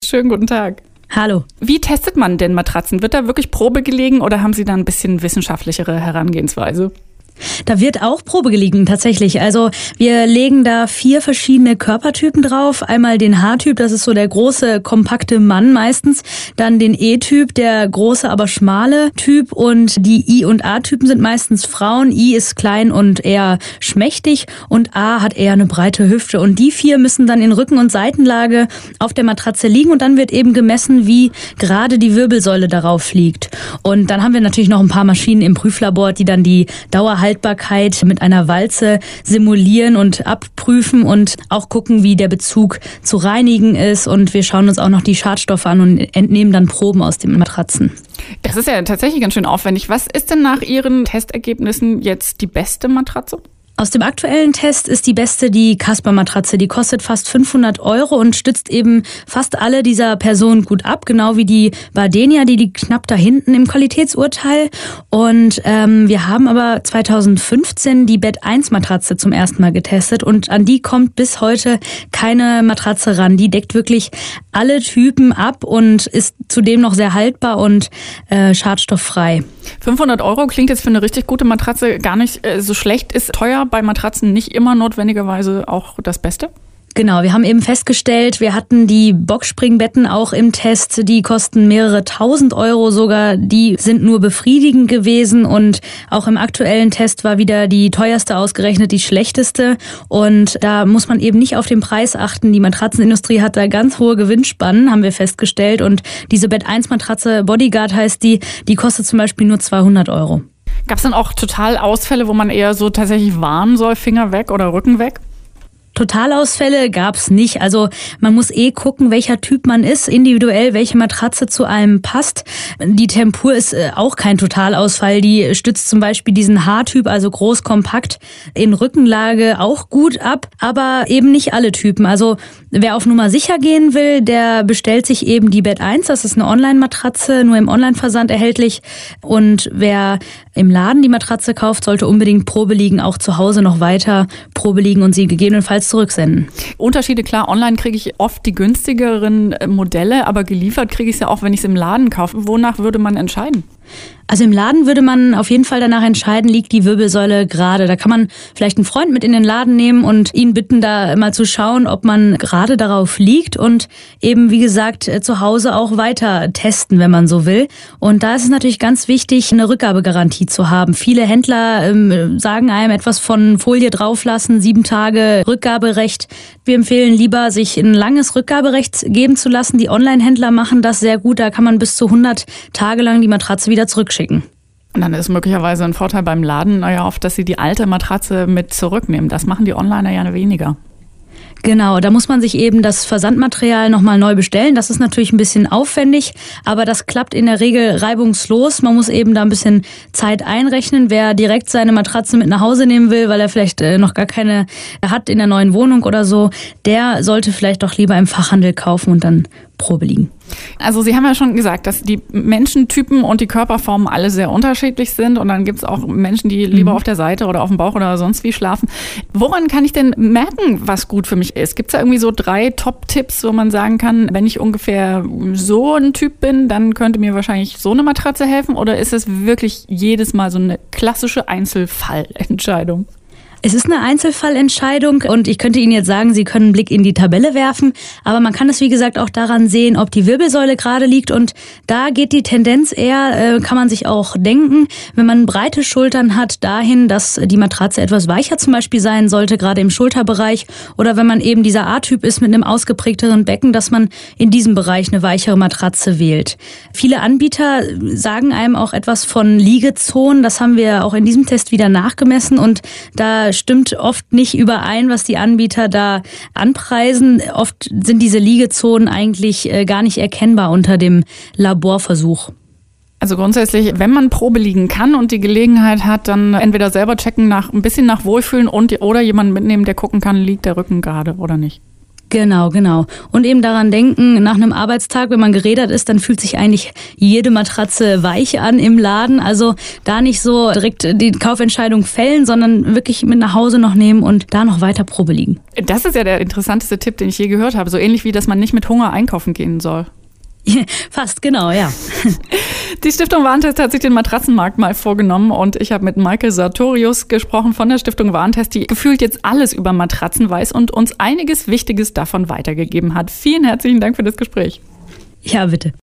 Schönen guten Tag. Hallo. Wie testet man denn Matratzen? Wird da wirklich Probe gelegen oder haben Sie da ein bisschen wissenschaftlichere Herangehensweise? Da wird auch Probe gelegen, tatsächlich. Also wir legen da 4 verschiedene Körpertypen drauf. Einmal den H-Typ, das ist so der große, kompakte Mann meistens. Dann den E-Typ, der große, aber schmale Typ. Und die I- und A-Typen sind meistens Frauen. I ist klein und eher schmächtig und A hat eher eine breite Hüfte. Und die 4 müssen dann in Rücken- und Seitenlage auf der Matratze liegen. Und dann wird eben gemessen, wie gerade die Wirbelsäule darauf liegt. Und dann haben wir natürlich noch ein paar Maschinen im Prüflabor, die dann die Dauerhaltbarkeit mit einer Walze simulieren und abprüfen und auch gucken, wie der Bezug zu reinigen ist. Und wir schauen uns auch noch die Schadstoffe an und entnehmen dann Proben aus den Matratzen. Das ist ja tatsächlich ganz schön aufwendig. Was ist denn nach Ihren Testergebnissen jetzt die beste Matratze? Aus dem aktuellen Test ist die beste die Casper-Matratze. Die kostet fast 500 € und stützt eben fast alle dieser Personen gut ab, genau wie die Bardenia, die liegt knapp da hinten im Qualitätsurteil. Und wir haben aber 2015 die Bed 1 Matratze zum ersten Mal getestet und an die kommt bis heute keine Matratze ran. Die deckt wirklich alle Typen ab und ist zudem noch sehr haltbar und schadstofffrei. 500 € klingt jetzt für eine richtig gute Matratze gar nicht so schlecht. Ist teuer bei Matratzen nicht immer notwendigerweise auch das Beste? Genau, wir haben eben festgestellt, wir hatten die Boxspringbetten auch im Test, die kosten mehrere 1000 € sogar, die sind nur befriedigend gewesen und auch im aktuellen Test war wieder die teuerste ausgerechnet die schlechteste und da muss man eben nicht auf den Preis achten, die Matratzenindustrie hat da ganz hohe Gewinnspannen, haben wir festgestellt und diese Bed 1 Matratze, Bodyguard heißt die kostet zum Beispiel nur 200 €. Gab es dann auch Totalausfälle, wo man eher so tatsächlich warnen soll, Finger weg oder Rücken weg? Totalausfälle gab's nicht. Also man muss gucken, welcher Typ man ist, individuell, welche Matratze zu einem passt. Die Tempur ist auch kein Totalausfall. Die stützt zum Beispiel diesen H-Typ, also groß, kompakt, in Rückenlage auch gut ab, aber eben nicht alle Typen. Also wer auf Nummer sicher gehen will, der bestellt sich eben die Bed 1. Das ist eine Online-Matratze, nur im Online-Versand erhältlich. Und wer im Laden die Matratze kauft, sollte unbedingt Probe liegen, auch zu Hause noch weiter Probe liegen und sie gegebenenfalls zurücksenden. Unterschiede, klar, online kriege ich oft die günstigeren Modelle, aber geliefert kriege ich es ja auch, wenn ich es im Laden kaufe. Wonach würde man entscheiden? Also im Laden würde man auf jeden Fall danach entscheiden, liegt die Wirbelsäule gerade. Da kann man vielleicht einen Freund mit in den Laden nehmen und ihn bitten, da mal zu schauen, ob man gerade darauf liegt und eben, wie gesagt, zu Hause auch weiter testen, wenn man so will. Und da ist es natürlich ganz wichtig, eine Rückgabegarantie zu haben. Viele Händler sagen einem etwas von Folie drauflassen, 7 Tage Rückgaberecht. Wir empfehlen lieber, sich ein langes Rückgaberecht geben zu lassen. Die Online-Händler machen das sehr gut. Da kann man bis zu 100 Tage lang die Matratze wieder zurückschicken. Und dann ist möglicherweise ein Vorteil beim Laden oft, dass sie die alte Matratze mit zurücknehmen. Das machen die Onliner ja weniger. Genau, da muss man sich eben das Versandmaterial nochmal neu bestellen. Das ist natürlich ein bisschen aufwendig, aber das klappt in der Regel reibungslos. Man muss eben da ein bisschen Zeit einrechnen. Wer direkt seine Matratze mit nach Hause nehmen will, weil er vielleicht noch gar keine hat in der neuen Wohnung oder so, der sollte vielleicht doch lieber im Fachhandel kaufen und dann Probe liegen. Also Sie haben ja schon gesagt, dass die Menschentypen und die Körperformen alle sehr unterschiedlich sind und dann gibt es auch Menschen, die lieber auf der Seite oder auf dem Bauch oder sonst wie schlafen. Woran kann ich denn merken, was gut für mich ist? Gibt es da irgendwie so 3 Top-Tipps, wo man sagen kann, wenn ich ungefähr so ein Typ bin, dann könnte mir wahrscheinlich so eine Matratze helfen oder ist es wirklich jedes Mal so eine klassische Einzelfallentscheidung? Es ist eine Einzelfallentscheidung und ich könnte Ihnen jetzt sagen, Sie können einen Blick in die Tabelle werfen, aber man kann es wie gesagt auch daran sehen, ob die Wirbelsäule gerade liegt und da geht die Tendenz eher, kann man sich auch denken, wenn man breite Schultern hat, dahin, dass die Matratze etwas weicher zum Beispiel sein sollte, gerade im Schulterbereich oder wenn man eben dieser A-Typ ist mit einem ausgeprägteren Becken, dass man in diesem Bereich eine weichere Matratze wählt. Viele Anbieter sagen einem auch etwas von Liegezonen, das haben wir auch in diesem Test wieder nachgemessen und da stimmt oft nicht überein, was die Anbieter da anpreisen. Oft sind diese Liegezonen eigentlich gar nicht erkennbar unter dem Laborversuch. Also grundsätzlich, wenn man Probe liegen kann und die Gelegenheit hat, dann entweder selber checken, ein bisschen nach Wohlfühlen oder jemanden mitnehmen, der gucken kann, liegt der Rücken gerade oder nicht. Genau. Und eben daran denken, nach einem Arbeitstag, wenn man gerädert ist, dann fühlt sich eigentlich jede Matratze weich an im Laden. Also da nicht so direkt die Kaufentscheidung fällen, sondern wirklich mit nach Hause noch nehmen und da noch weiter Probe liegen. Das ist ja der interessanteste Tipp, den ich je gehört habe. So ähnlich wie, dass man nicht mit Hunger einkaufen gehen soll. Fast, genau, ja. Die Stiftung Warentest hat sich den Matratzenmarkt mal vorgenommen und ich habe mit Maike Sartorius gesprochen von der Stiftung Warentest, die gefühlt jetzt alles über Matratzen weiß und uns einiges Wichtiges davon weitergegeben hat. Vielen herzlichen Dank für das Gespräch. Ja, bitte.